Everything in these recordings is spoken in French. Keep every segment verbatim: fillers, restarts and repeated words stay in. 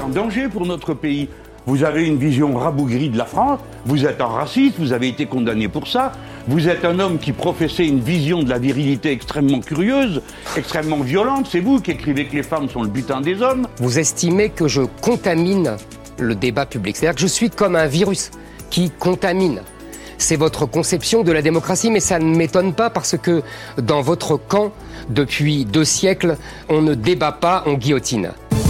un danger pour notre pays. Vous avez une vision rabougrie de la France, vous êtes un raciste, vous avez été condamné pour ça, vous êtes un homme qui professait une vision de la virilité extrêmement curieuse, extrêmement violente, c'est vous qui écrivez que les femmes sont le butin des hommes. Vous estimez que je contamine le débat public, c'est-à-dire que je suis comme un virus qui contamine. C'est votre conception de la démocratie, mais ça ne m'étonne pas parce que dans votre camp, depuis deux siècles, on ne débat pas, on guillotine.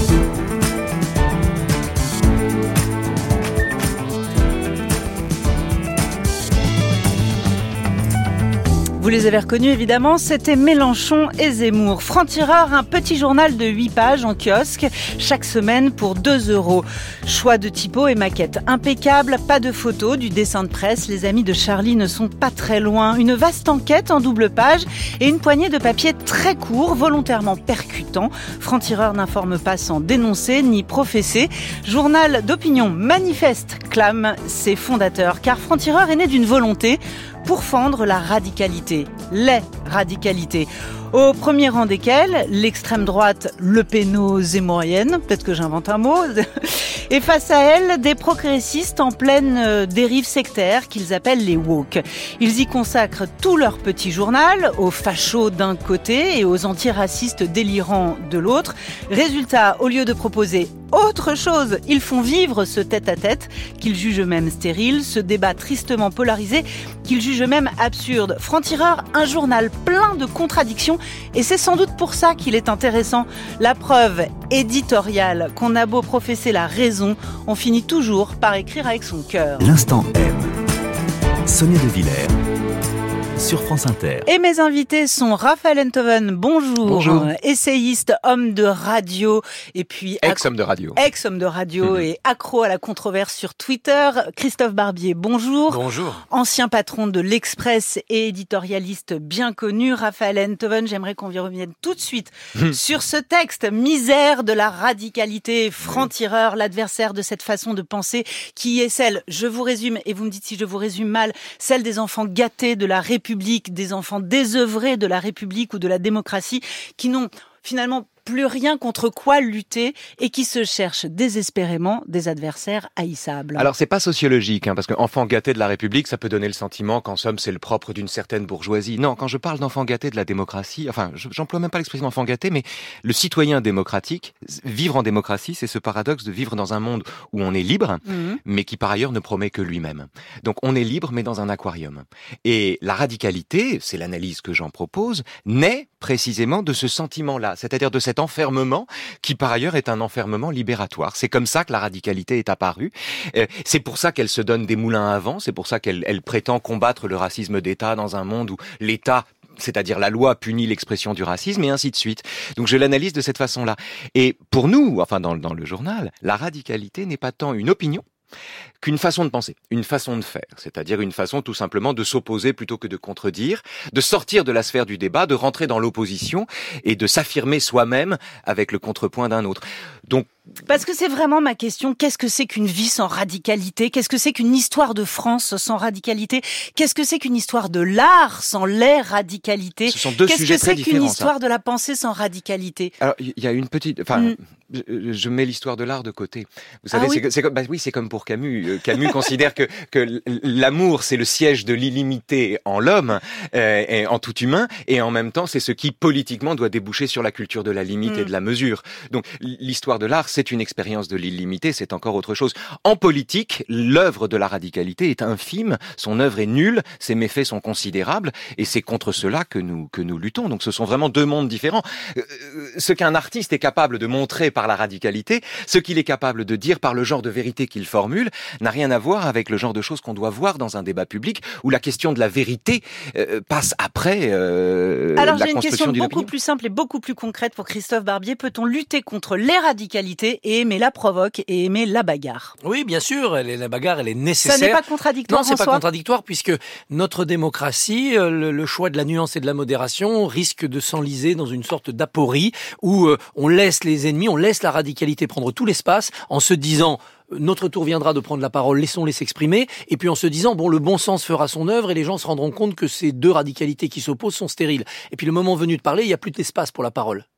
Vous les avez reconnus évidemment, c'était Mélenchon et Zemmour. Franc-Tireur, un petit journal de huit pages en kiosque, chaque semaine pour deux euros. Choix de typo et maquette impeccable, pas de photos, du dessin de presse. Les amis de Charlie ne sont pas très loin. Une vaste enquête en double page et une poignée de papier très court, volontairement percutant. Franc-Tireur n'informe pas sans dénoncer ni professer. Journal d'opinion manifeste, clament ses fondateurs. Car Franc-Tireur est né d'une volonté pour fendre la radicalité, les radicalités. Au premier rang desquelles, l'extrême droite Le Péno-zémorienne, peut-être que j'invente un mot, et face à elle, des progressistes en pleine dérive sectaire qu'ils appellent les woke. Ils y consacrent tout leur petit journal, aux fachos d'un côté et aux antiracistes délirants de l'autre. Résultat, au lieu de proposer autre chose, ils font vivre ce tête-à-tête qu'ils jugent même stérile, ce débat tristement polarisé qu'ils jugent même absurde. Franc-Tireur, un journal plein de contradictions, et c'est sans doute pour ça qu'il est intéressant. La preuve éditoriale qu'on a beau professer la raison, on finit toujours par écrire avec son cœur. L'instant M. Sonia De Villers sur France Inter. Et mes invités sont Raphaël Enthoven, bonjour, bonjour. Essayiste, homme de radio, et puis ex-homme de radio, ex-homme de radio mmh. et accro à la controverse sur Twitter. Christophe Barbier, bonjour. Bonjour. Ancien patron de l'Express et éditorialiste bien connu. Raphaël Enthoven, j'aimerais qu'on y revienne tout de suite mmh. sur ce texte, misère de la radicalité, Franc-Tireur, l'adversaire de cette façon de penser qui est celle, je vous résume, et vous me dites si je vous résume mal, celle des enfants gâtés de la République, des enfants désœuvrés de la République ou de la démocratie, qui n'ont finalement plus rien contre quoi lutter et qui se cherchent désespérément des adversaires haïssables. Alors c'est pas sociologique, hein, parce qu'enfant gâté de la République, ça peut donner le sentiment qu'en somme c'est le propre d'une certaine bourgeoisie. Non, quand je parle d'enfant gâté de la démocratie, enfin j'emploie même pas l'expression enfant gâté, mais le citoyen démocratique, vivre en démocratie, c'est ce paradoxe de vivre dans un monde où on est libre, mmh. mais qui par ailleurs ne promet que lui-même. Donc on est libre mais dans un aquarium. Et la radicalité, c'est l'analyse que j'en propose, naît précisément de ce sentiment-là, c'est-à-dire de cette enfermement qui par ailleurs est un enfermement libératoire. C'est comme ça que la radicalité est apparue. Euh, c'est pour ça qu'elle se donne des moulins à vent, c'est pour ça qu'elle elle prétend combattre le racisme d'État dans un monde où l'État, c'est-à-dire la loi, punit l'expression du racisme et ainsi de suite. Donc je l'analyse de cette façon-là. Et pour nous, enfin dans, dans le journal, la radicalité n'est pas tant une opinion qu'une façon de penser, une façon de faire, c'est-à-dire une façon tout simplement de s'opposer plutôt que de contredire, de sortir de la sphère du débat, de rentrer dans l'opposition et de s'affirmer soi-même avec le contrepoint d'un autre. Donc parce que c'est vraiment ma question, qu'est-ce que c'est qu'une vie sans radicalité ? Qu'est-ce que c'est qu'une histoire de France sans radicalité ? Qu'est-ce que c'est qu'une histoire de l'art sans les radicalités ? Ce sont deux qu'est-ce sujets que très c'est différents. qu'une histoire ça. de la pensée sans radicalité ? Alors il y a une petite, enfin, mm. je, je mets l'histoire de l'art de côté. Vous savez, ah oui. c'est, c'est comme, bah oui, c'est comme pour Camus. Camus considère que que l'amour c'est le siège de l'illimité en l'homme, euh, et en tout humain, et en même temps c'est ce qui politiquement doit déboucher sur la culture de la limite mm. et de la mesure. Donc l'histoire de l'art c'est une expérience de l'illimité, c'est encore autre chose. En politique, l'œuvre de la radicalité est infime, son œuvre est nulle, ses méfaits sont considérables, et c'est contre cela que nous que nous luttons. Donc ce sont vraiment deux mondes différents. Euh, ce qu'un artiste est capable de montrer par la radicalité, ce qu'il est capable de dire par le genre de vérité qu'il formule, n'a rien à voir avec le genre de choses qu'on doit voir dans un débat public où la question de la vérité euh, passe après euh, Alors, la j'ai une question construction d'une beaucoup opinion. plus simple et beaucoup plus concrète pour Christophe Barbier. Peut-on lutter contre les radicalités et aimer la provoque et aimer la bagarre ? Oui, bien sûr, elle est, la bagarre, elle est nécessaire. Ça n'est pas contradictoire Non, c'est en pas soi. contradictoire puisque notre démocratie, le, le choix de la nuance et de la modération risque de s'enliser dans une sorte d'aporie où euh, on laisse les ennemis, on laisse la radicalité prendre tout l'espace en se disant notre tour viendra de prendre la parole, laissons-les s'exprimer, et puis en se disant, bon, le bon sens fera son œuvre, et les gens se rendront compte que ces deux radicalités qui s'opposent sont stériles. Et puis le moment venu de parler, il n'y a plus d'espace pour la parole.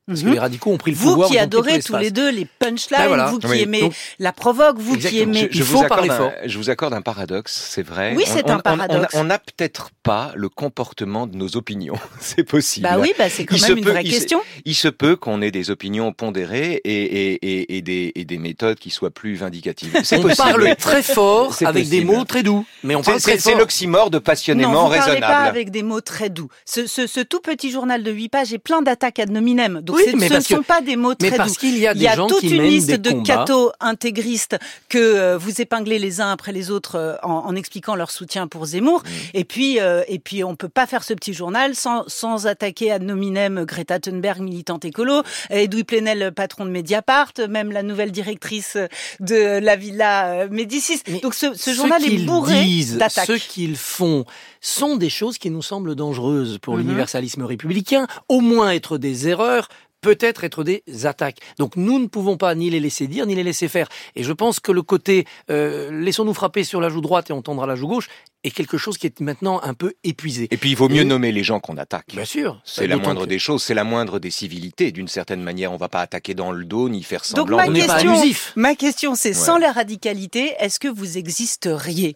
Parce Mm-hmm. que les radicaux ont pris le vous pouvoir. Vous qui adorez tous les deux les punchlines, ben voilà. vous qui oui. aimez Donc, la provoque, vous exactement. qui aimez... Je, je Il faut parler un, fort. Je vous accorde un paradoxe, c'est vrai. Oui, c'est on, un paradoxe. On n'a peut-être pas le comportement de nos opinions. C'est possible. Bah oui, bah c'est quand il même une peut, vraie il question. Se, il se peut qu'on ait des opinions pondérées et, et, et, et, des, et des méthodes qui soient plus vindicatives. C'est on possible. parle très fort avec possible. des mots très doux. Mais on parle très fort. C'est l'oxymore de passionnément non, vous raisonnable. Ne parlez pas avec des mots très doux. Ce, ce, ce tout petit journal de huit pages est plein d'attaques ad nominem. Donc oui, ce ne sont pas des mots très mais parce doux. Qu'il y a, des il y a gens toute qui une liste des de combats. cathos intégristes que euh, vous épinglez les uns après les autres euh, en, en expliquant leur soutien pour Zemmour. Mmh. Et puis, euh, et puis, on peut pas faire ce petit journal sans, sans attaquer ad nominem Greta Thunberg, militante écolo, Edoui Plenel, patron de Mediapart, même la nouvelle directrice de la Villa Médicis. Mais Donc, ce, ce journal est bourré d'attaques. Ce qu'ils font sont des choses qui nous semblent dangereuses pour mmh. l'universalisme républicain, au moins être des erreurs, peut-être être des attaques. Donc nous ne pouvons pas ni les laisser dire, ni les laisser faire. Et je pense que le côté euh, laissons-nous frapper sur la joue droite et on tendra la joue gauche est quelque chose qui est maintenant un peu épuisé. Et puis il vaut mieux et... nommer les gens qu'on attaque. Bien sûr. C'est la moindre que... des choses, c'est la moindre des civilités. D'une certaine manière, on ne va pas attaquer dans le dos ni faire semblant. Donc ma on question, n'est pas abusif. Ma question, c'est ouais. sans la radicalité, est-ce que vous existeriez ?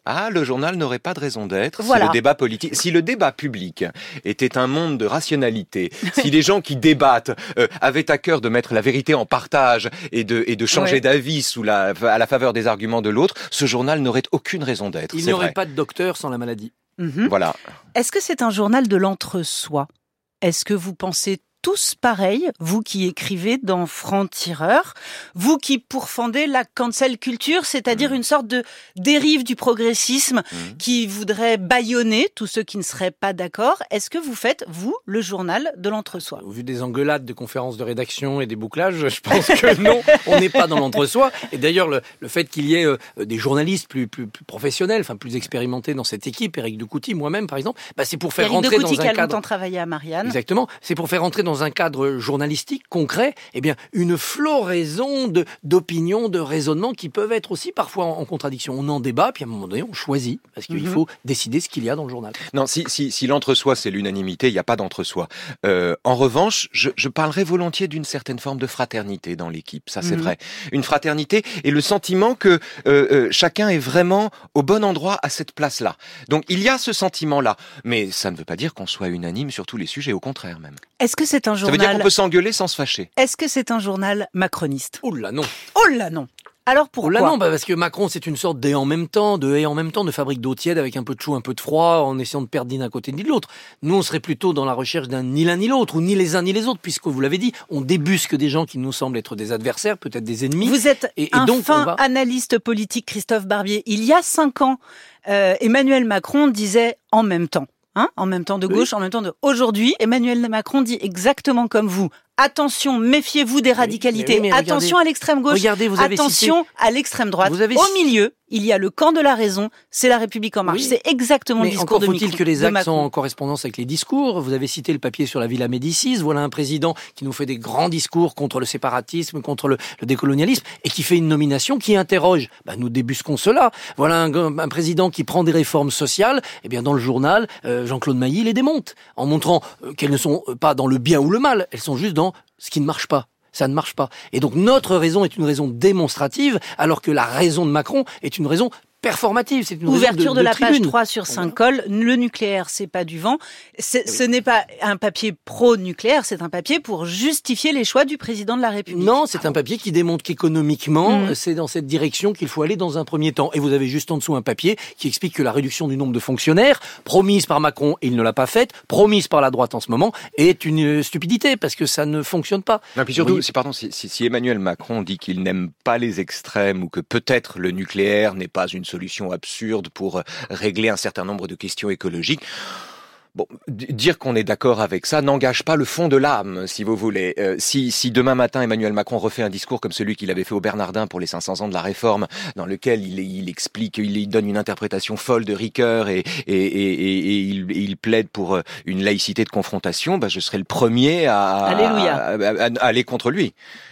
Ah, le journal n'aurait pas de raison d'être. Voilà. Si le débat politique, si le débat public était un monde de rationalité, si les gens qui débattent euh, avaient à cœur de mettre la vérité en partage et de et de changer ouais. d'avis sous la à la faveur des arguments de l'autre, ce journal n'aurait aucune raison d'être. Il n'y aurait pas de docteur sans la maladie. Mmh. Voilà. Est-ce que c'est un journal de l'entre-soi ? Est-ce que vous pensez tous pareil, vous qui écrivez dans Franc-Tireur, vous qui pourfendez la cancel culture, c'est-à-dire mmh. une sorte de dérive du progressisme mmh. qui voudrait bâillonner tous ceux qui ne seraient pas d'accord. Est-ce que vous faites, vous, le journal de l'entre-soi ? Au vu des engueulades de conférences de rédaction et des bouclages, je pense que non, on n'est pas dans l'entre-soi. Et d'ailleurs, le, le fait qu'il y ait euh, des journalistes plus, plus, plus professionnels, enfin plus expérimentés dans cette équipe, Éric Decouty, moi-même par exemple, bah, c'est pour faire Éric rentrer Decouty dans un qui a cadre... longtemps travaillé à Marianne. Exactement, c'est pour faire rentrer dans un cadre journalistique concret, eh bien, une floraison de, d'opinions, de raisonnements qui peuvent être aussi parfois en, en contradiction. On en débat, puis à un moment donné, on choisit, parce qu'il mm-hmm. faut décider ce qu'il y a dans le journal. Non, si, si, si l'entre-soi, c'est l'unanimité, il n'y a pas d'entre-soi. Euh, en revanche, je, je parlerai volontiers d'une certaine forme de fraternité dans l'équipe, ça c'est mm-hmm. vrai. Une fraternité et le sentiment que euh, euh, chacun est vraiment au bon endroit à cette place-là. Donc, il y a ce sentiment-là, mais ça ne veut pas dire qu'on soit unanime sur tous les sujets, au contraire même. Est-ce que c'est un journal... Ça veut dire qu'on peut s'engueuler sans se fâcher. Est-ce que c'est un journal macroniste ? Oh là non. Oh là non. Alors pourquoi ? Oh là non, bah parce que Macron c'est une sorte d'et en même temps, de et en même temps, de fabrique d'eau tiède avec un peu de chaud, un peu de froid, en essayant de perdre ni d'un côté ni de l'autre. Nous on serait plutôt dans la recherche d'un ni l'un ni l'autre, ou ni les uns ni les autres, puisque vous l'avez dit, on débusque des gens qui nous semblent être des adversaires, peut-être des ennemis. Vous êtes et, et un donc, fin va... analyste politique, Christophe Barbier. Il y a cinq ans, euh, Emmanuel Macron disait en même temps. Hein, en même temps de gauche, oui. en même temps de... Aujourd'hui, Emmanuel Macron dit exactement comme vous. Attention, méfiez-vous des radicalités. Oui, mais oui, mais attention regardez, à l'extrême gauche. Regardez, vous avez attention cité... à l'extrême droite. Vous avez... Au milieu, il y a le camp de la raison. C'est la République en marche. Oui. C'est exactement mais le discours de Macron. Encore faut-il que les actes sont en correspondance avec les discours. Vous avez cité le papier sur la Villa Médicis. Voilà un président qui nous fait des grands discours contre le séparatisme, contre le, le décolonialisme, et qui fait une nomination qui interroge. Ben, nous débusquons cela. Voilà un, un président qui prend des réformes sociales. Eh bien, dans le journal, euh, Jean-Claude Mailly les démonte, en montrant euh, qu'elles ne sont pas dans le bien ou le mal. Elles sont juste dans ce qui ne marche pas. Ça ne marche pas. Et donc notre raison est une raison démonstrative, alors que la raison de Macron est une raison performative. C'est une ouverture de, de, de la tribune. page trois sur cinq cols. Le nucléaire, c'est pas du vent. C'est, oui. Ce n'est pas un papier pro-nucléaire, c'est un papier pour justifier les choix du président de la République. Non, c'est un papier qui démontre qu'économiquement, mmh. c'est dans cette direction qu'il faut aller dans un premier temps. Et vous avez juste en dessous un papier qui explique que la réduction du nombre de fonctionnaires, promise par Macron, et il ne l'a pas faite, promise par la droite en ce moment, est une stupidité, parce que ça ne fonctionne pas. Non, puis surtout, si, pardon, si, si, si Emmanuel Macron dit qu'il n'aime pas les extrêmes, ou que peut-être le nucléaire n'est pas une solution absurde pour régler un certain nombre de questions écologiques. Bon, dire qu'on est d'accord avec ça n'engage pas le fond de l'âme, si vous voulez. Euh, si, si demain matin Emmanuel Macron refait un discours comme celui qu'il avait fait au Bernardin pour les cinq cents ans de la Réforme, dans lequel il, il explique, il, il donne une interprétation folle de Ricoeur et, et, et, et, et, il, et il plaide pour une laïcité de confrontation, bah, je serai le premier à, à, à, à aller contre lui.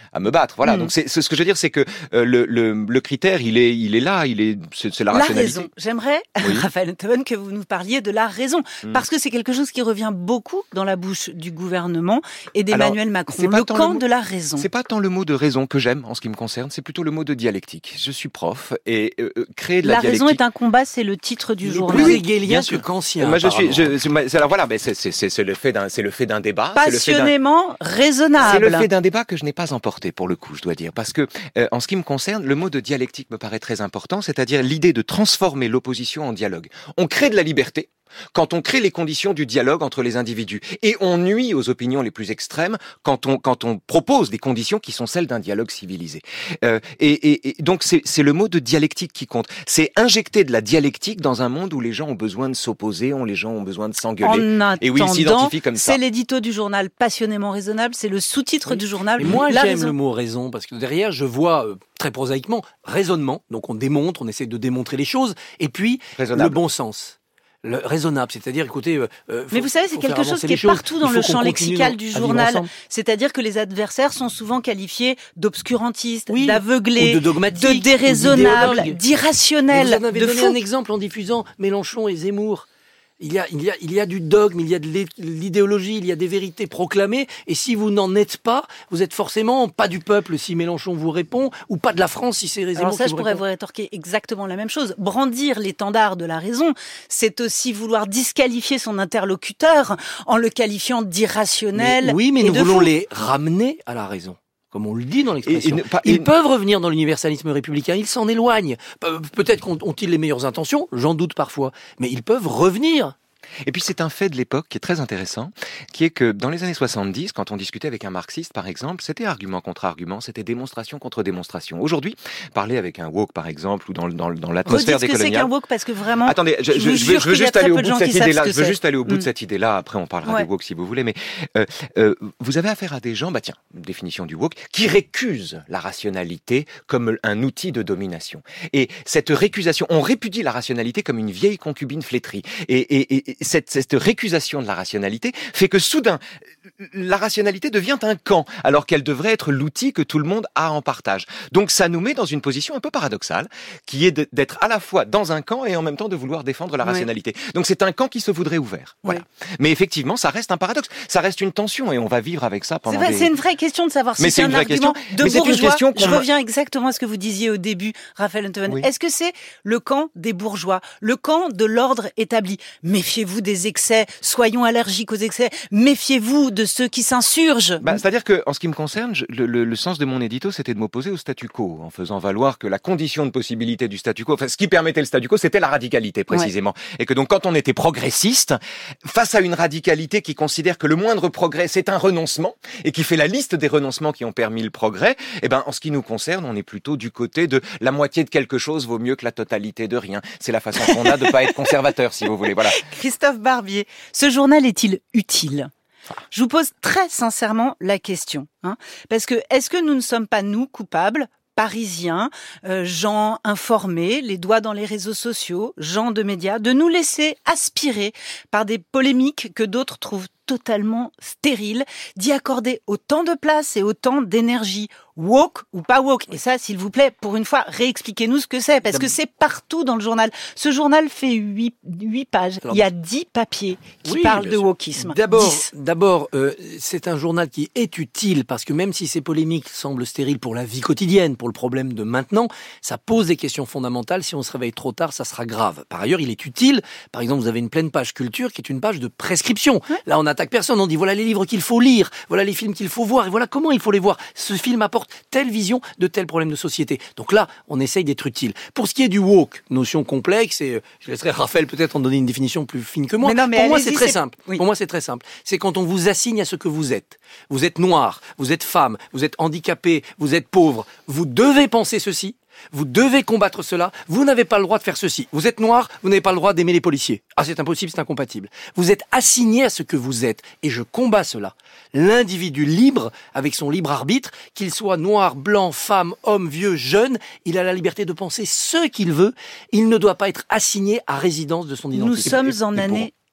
à me battre. Voilà. Mm. Donc c'est, c'est ce que je veux dire, c'est que euh, le, le, le critère, il est, il est là, il est, c'est, c'est la, la rationalité. raison. J'aimerais, oui. Raphaël Enthoven, que vous nous parliez de la raison, Mm. parce que c'est quelque chose qui revient beaucoup dans la bouche du gouvernement et d'Emmanuel Alors, Macron. c'est pas Le tant camp le mot- de la raison. C'est pas tant le mot de raison que j'aime en ce qui me concerne, c'est plutôt le mot de dialectique. Je suis prof et euh, créer de la, La dialectique. raison est un combat, c'est le titre du Le journal. plus Oui, hegelien bien que sûr. kantien. Moi, je suis, apparemment. je, c'est, c'est- alors voilà, mais c'est, c'est, c'est, c'est le fait d'un, c'est le fait d'un débat. c'est le fait d'un- Passionnément raisonnable. C'est le fait d'un débat que je n'ai pas emporté, pour le coup, je dois dire. Parce que, euh, en ce qui me concerne, le mot de dialectique me paraît très important, c'est-à-dire l'idée de transformer l'opposition en dialogue. On crée de la liberté quand on crée les conditions du dialogue entre les individus. Et on nuit aux opinions les plus extrêmes quand on, quand on propose des conditions qui sont celles d'un dialogue civilisé. Euh, et, et, et donc, c'est, c'est le mot de dialectique qui compte. C'est injecter de la dialectique dans un monde où les gens ont besoin de s'opposer, où les gens ont besoin de s'engueuler. En Et oui, il s'identifie attendant, comme ça. c'est l'édito du journal Passionnément raisonnable, c'est le sous-titre Oui. du journal. Mais moi, La j'aime raison. le mot raison, parce que derrière, je vois, euh, très prosaïquement, raisonnement. Donc, on démontre, on essaie de démontrer les choses. Et puis, Raisonnable. le bon sens. Le raisonnable, c'est-à-dire, écoutez... Euh, euh, faut, Mais vous savez, c'est faut faire quelque chose avancer qui les est choses. partout dans Il le faut champ qu'on continue lexical à du vivre journal. ensemble. C'est-à-dire que les adversaires sont souvent qualifiés d'obscurantistes, Oui, d'aveuglés, ou de dogmatiques, de ou déraisonnables, d'idéologues. Mais d'irrationnels, vous en avez de donné fous. un exemple en diffusant Mélenchon et Zemmour. Il y, a, il, y a, il y a du dogme, il y a de l'é- l'idéologie, il y a des vérités proclamées. Et si vous n'en êtes pas, vous êtes forcément pas du peuple si Mélenchon vous répond, ou pas de la France si c'est Zemmour Alors ça, qui je vous pourrais répond. vous rétorquer exactement la même chose. Brandir l'étendard de la raison, c'est aussi vouloir disqualifier son interlocuteur en le qualifiant d'irrationnel. Mais oui, mais et nous de voulons fou. les ramener à la raison. Comme on le dit dans l'expression. Et- et ne pas- Ils et- peuvent revenir dans l'universalisme républicain, ils s'en éloignent. Pe- Peut-être qu'ont- ont-ils les meilleures intentions, j'en doute parfois, mais ils peuvent revenir. Et puis c'est un fait de l'époque qui est très intéressant, qui est que dans les années soixante-dix, quand on discutait avec un marxiste par exemple, c'était argument contre argument, c'était démonstration contre démonstration. Aujourd'hui, parler avec un woke par exemple, ou dans, dans, dans l'atmosphère Redites ce que c'est décoloniale... qu'un woke, parce que vraiment, Attendez, je, je je, vous je veux, jure je veux qu'il y a juste très aller au peu de bout de gens cette qui savent idée-là. ce que Je veux c'est. juste aller au bout de Mm. cette idée-là. Après, on parlera Ouais. du woke si vous voulez. Mais euh, euh, vous avez affaire à des gens, bah tiens, définition du woke, qui récusent la rationalité comme un outil de domination. Et cette récusation, on répudie la rationalité comme une vieille concubine flétrie. Et, et, et cette, cette récusation de la rationalité fait que soudain, la rationalité devient un camp, alors qu'elle devrait être l'outil que tout le monde a en partage. Donc ça nous met dans une position un peu paradoxale, qui est de- d'être à la fois dans un camp et en même temps de vouloir défendre la Ouais. rationalité. Donc c'est un camp qui se voudrait ouvert. Voilà. Mais effectivement, ça reste un paradoxe, ça reste une tension et on va vivre avec ça c'est pendant vrai, des... c'est une vraie question de savoir si Mais c'est c'est un une vraie argument question. de Mais c'est une bourgeois. question qu'on Je m'a- reviens exactement à ce que vous disiez au début, Raphaël Enthoven. Oui. Est-ce que c'est le camp des bourgeois, le camp de l'ordre établi? Méfiez-vous des excès, soyons allergiques aux excès, méfiez-vous de ceux qui s'insurgent. Bah, c'est-à-dire que, en ce qui me concerne, je- le, le, le sens de mon édito, c'était de m'opposer au statu quo, en faisant valoir que la condition de possibilité du statu quo, enfin, ce qui permettait le statu quo, c'était la radicalité, précisément. Et que donc, quand on était progressiste, face à une radicalité qui considère que le moindre progrès, c'est un renoncement, et qui fait la liste des renoncements qui ont permis le progrès, eh ben, en ce qui nous concerne, on est plutôt du côté de la moitié de quelque chose vaut mieux que la totalité de rien. C'est la façon qu'on a de pas être conservateur, si vous voulez. Voilà. Christophe Barbier, ce journal est-il utile? Je vous pose très sincèrement la question, hein, parce que est-ce que nous ne sommes pas, nous, coupables, Parisiens, euh, gens informés, les doigts dans les réseaux sociaux, gens de médias, de nous laisser aspirer par des polémiques que d'autres trouvent totalement stériles, d'y accorder autant de place et autant d'énergie, woke ou pas woke. Et ça, s'il vous plaît, pour une fois, réexpliquez-nous ce que c'est, parce que c'est partout dans le journal. Ce journal fait huit, huit pages. Alors, il y a dix papiers qui oui, parlent bien de sûr. wokisme. D'abord, dix. d'abord, euh, c'est un journal qui est utile parce que même si ces polémiques semblent stériles pour la vie quotidienne, pour le problème de maintenant, ça pose des questions fondamentales. Si on se réveille trop tard, ça sera grave. Par ailleurs, il est utile. Par exemple, vous avez une pleine page culture qui est une page de prescription. Là, on n'attaque personne. On dit voilà les livres qu'il faut lire, voilà les films qu'il faut voir et voilà comment il faut les voir. Ce film apporte telle vision de tel problème de société. Donc là, on essaye d'être utile. Pour ce qui est du woke, notion complexe, et euh, je laisserai Raphaël peut-être en donner une définition plus fine que moi. Mais non, mais Pour moi, allez-y, c'est très c'est- simple. oui. Pour moi, c'est très simple. C'est quand on vous assigne à ce que vous êtes. Vous êtes noir, vous êtes femme, vous êtes handicapé, vous êtes pauvre. Vous devez penser ceci. Vous devez combattre cela. Vous n'avez pas le droit de faire ceci. Vous êtes noir, vous n'avez pas le droit d'aimer les policiers. Ah, c'est impossible, c'est incompatible. Vous êtes assigné à ce que vous êtes. Et je combats cela. L'individu libre, avec son libre arbitre, qu'il soit noir, blanc, femme, homme, vieux, jeune, il a la liberté de penser ce qu'il veut. Il ne doit pas être assigné à résidence de son identité. Nous sommes en et pour- année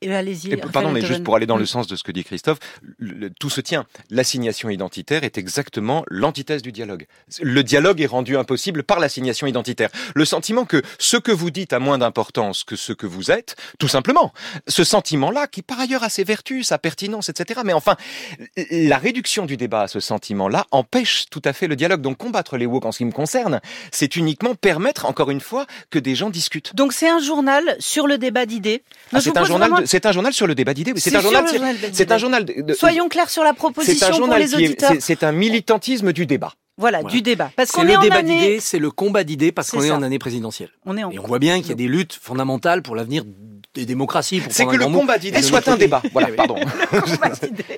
Et allez-y. Et, pardon, mais juste pour aller dans le sens de ce que dit Christophe, le, le, tout se tient. L'assignation identitaire est exactement l'antithèse du dialogue. Le dialogue est rendu impossible par l'assignation identitaire. Le sentiment que ce que vous dites a moins d'importance que ce que vous êtes, tout simplement. Ce sentiment-là, qui par ailleurs a ses vertus, sa pertinence, et cetera. Mais enfin, la réduction du débat à ce sentiment-là empêche tout à fait le dialogue. Donc combattre les woke en ce qui me concerne, c'est uniquement permettre, encore une fois, que des gens discutent. Donc c'est un journal sur le débat d'idées. Ah, c'est, un journal vraiment... de, c'est un journal sur le débat d'idées. C'est, c'est un journal. C'est, journal c'est un journal. De, de, Soyons clairs sur la proposition pour les auditeurs. Est, c'est, c'est un militantisme du débat. Voilà, voilà, du débat. Parce c'est qu'on le est en débat année... d'idées, c'est le combat d'idées parce c'est qu'on ça. est en année présidentielle. On est en... Et on voit bien qu'il y a des luttes fondamentales pour l'avenir des démocraties. Pour c'est que le combat d'idées soit un débat. Voilà, pardon. Le combat d'idées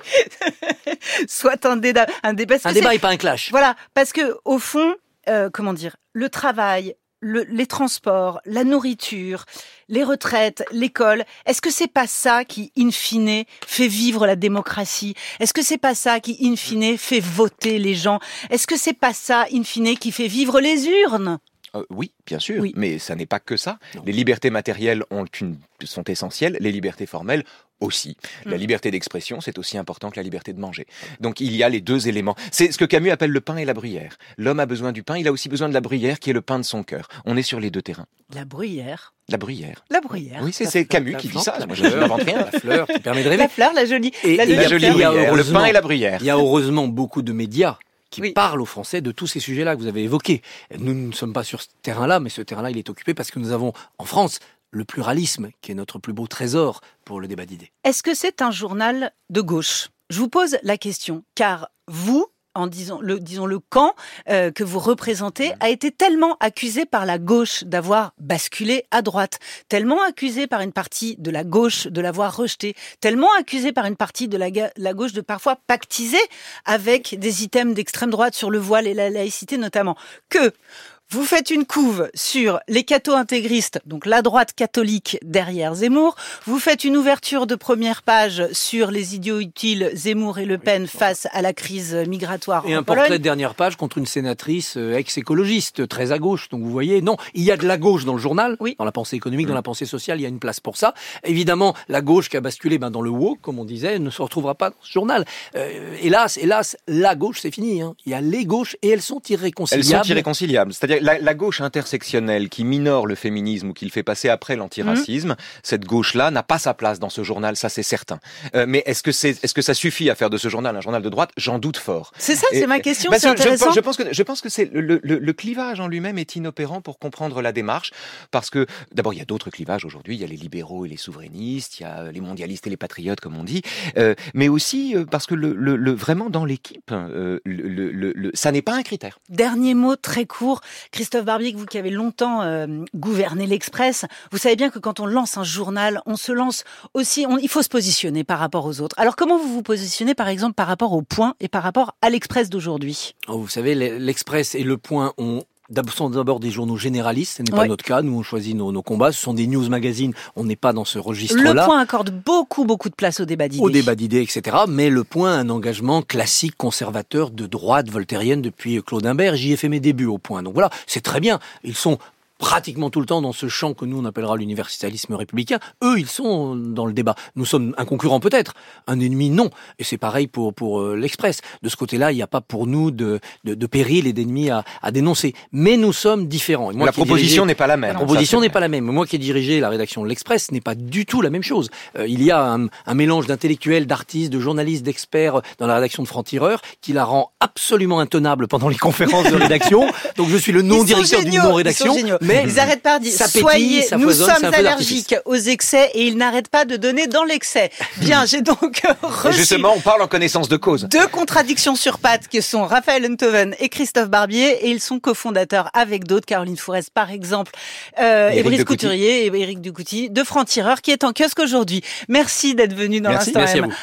soit un débat. Un débat, un débat et pas un clash. Voilà, parce que au fond, euh, comment dire, le travail, le, les transports, la nourriture, les retraites, l'école, est-ce que c'est pas ça qui, in fine, fait vivre la démocratie? Est-ce que c'est pas ça qui, in fine, fait voter les gens? Est-ce que c'est pas ça, in fine, qui fait vivre les urnes? Euh, oui, bien sûr, oui. Mais ça n'est pas que ça. Non. Les libertés matérielles ont une, sont essentielles, les libertés formelles aussi. Mmh. La liberté d'expression, c'est aussi important que la liberté de manger. Donc il y a les deux éléments. C'est ce que Camus appelle le pain et la bruyère. L'homme a besoin du pain, il a aussi besoin de la bruyère qui est le pain de son cœur. On est sur les deux terrains. La bruyère La bruyère. La bruyère. Oui, c'est, c'est Camus qui dit ça. Moi, je n'invente rien. La fleur qui permet de rêver. La fleur, la jolie. Et, la, et la jolie bruyère, bruyère, le pain et la bruyère. Il y a heureusement beaucoup de médias qui oui. parlent aux Français de tous ces sujets-là que vous avez évoqués. Nous ne sommes pas sur ce terrain-là, mais ce terrain-là, il est occupé parce que nous avons, en France, le pluralisme, qui est notre plus beau trésor pour le débat d'idées. Est-ce que c'est un journal de gauche? Je vous pose la question, car vous, en disant le, disons le camp euh, que vous représentez, a été tellement accusé par la gauche d'avoir basculé à droite, tellement accusé par une partie de la gauche de l'avoir rejeté, tellement accusé par une partie de la, la gauche de parfois pactiser avec des items d'extrême droite sur le voile et la laïcité notamment, que vous faites une couve sur les catho-intégristes, donc la droite catholique derrière Zemmour. Vous faites une ouverture de première page sur les idiots utiles Zemmour et Le Pen face à la crise migratoire et en un Pologne. Portrait de dernière page contre une sénatrice ex-écologiste, très à gauche. Donc vous voyez, non, il y a de la gauche dans le journal, oui. Dans la pensée économique, mmh. dans la pensée sociale, il y a une place pour ça. Évidemment, la gauche qui a basculé ben, dans le woke, comme on disait, ne se retrouvera pas dans ce journal. Euh, hélas, hélas, la gauche, c'est fini. Hein. Il y a les gauches et elles sont irréconciliables. Elles sont irréconciliables. C'est-à-dire La, la gauche intersectionnelle qui minore le féminisme ou qui le fait passer après l'antiracisme, mmh. cette gauche-là n'a pas sa place dans ce journal, ça c'est certain. Euh, mais est-ce que c'est, est-ce que ça suffit à faire de ce journal un journal de droite? J'en doute fort. C'est ça, Et, c'est ma question. Bah, c'est je, intéressant. Je pense, je pense que je pense que c'est le, le, le clivage en lui-même est inopérant pour comprendre la démarche, parce que d'abord il y a d'autres clivages aujourd'hui. Il y a les libéraux et les souverainistes, il y a les mondialistes et les patriotes comme on dit, euh, mais aussi euh, parce que le, le, le vraiment dans l'équipe, euh, le, le, le, le, ça n'est pas un critère. Dernier mot très court, Christophe Barbier, vous qui avez longtemps euh, gouverné l'Express, vous savez bien que quand on lance un journal, on se lance aussi, on, il faut se positionner par rapport aux autres. Alors comment vous vous positionnez par exemple par rapport au Point et par rapport à l'Express d'aujourd'hui? Oh, vous savez, l'Express et le Point ont Ce sont d'abord des journaux généralistes, ce n'est pas ouais. notre cas, nous on choisit nos, nos combats, ce sont des news magazines, on n'est pas dans ce registre-là. Le Point accorde beaucoup, beaucoup de place au débat d'idées. Au débat d'idées, et cetera. Mais Le Point a un engagement classique, conservateur, de droite, voltairienne depuis Claude Imbert. J'y ai fait mes débuts au Point. Donc voilà, c'est très bien. Ils sont pratiquement tout le temps dans ce champ que nous on appellera l'universalisme républicain. Eux, ils sont dans le débat. Nous sommes un concurrent peut-être, un ennemi non. Et c'est pareil pour pour euh, l'Express. De ce côté-là, il n'y a pas pour nous de de, de péril et d'ennemis à, à dénoncer. Mais nous sommes différents. Et moi la proposition dirigé, n'est pas la même. La proposition n'est pas la même. Moi qui ai dirigé la rédaction de l'Express, ce n'est pas du tout la même chose. Euh, il y a un, un mélange d'intellectuels, d'artistes, de journalistes, d'experts dans la rédaction de Franc-Tireur qui la rend absolument intenable pendant les conférences de rédaction. Donc je suis le non-directeur d'une non-rédaction. Mais ils n'arrêtent pas de dire, soyez, nous sommes allergiques aux excès et ils n'arrêtent pas de donner dans l'excès. Bien, j'ai donc reçu... Justement, on parle en connaissance de cause. Deux contradictions sur pattes que sont Raphaël Enthoven et Christophe Barbier et ils sont cofondateurs avec d'autres, Caroline Fourest par exemple, euh, et Brice Couturier et Éric Ducouty de Franc-Tireur qui est en kiosque aujourd'hui. Merci d'être venu dans Merci, l'Instant merci M. à vous.